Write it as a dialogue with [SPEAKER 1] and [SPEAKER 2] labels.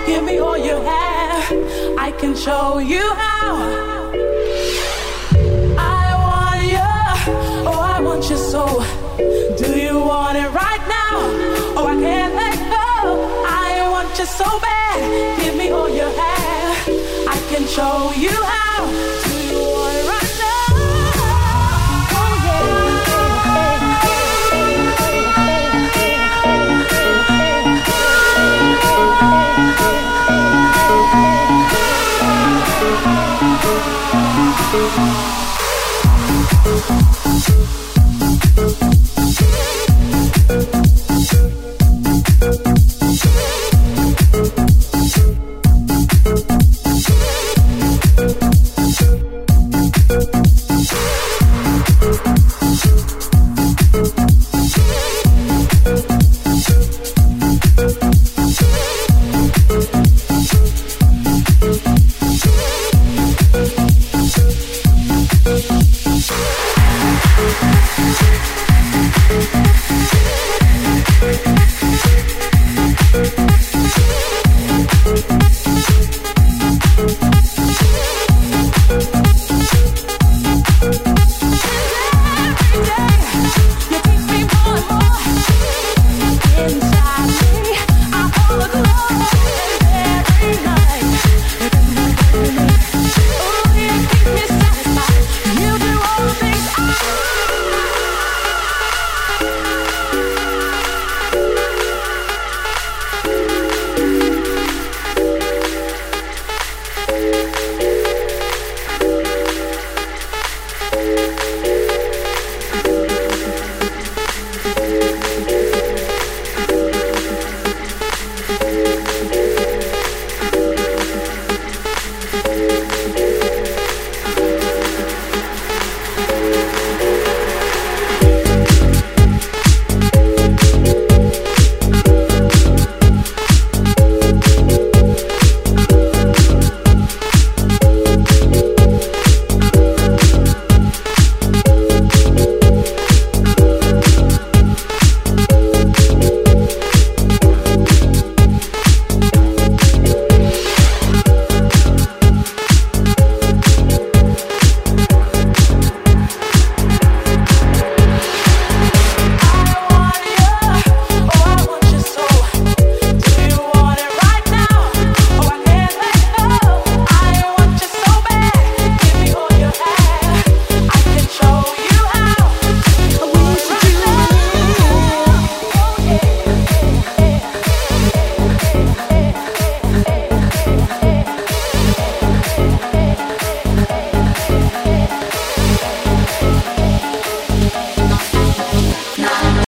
[SPEAKER 1] Give me all you have. I can show you how. I want you. Oh, I want you so. Do you want it right now? Oh, I can't let go. I want you so bad. Give me all you have. I can show you how. Do you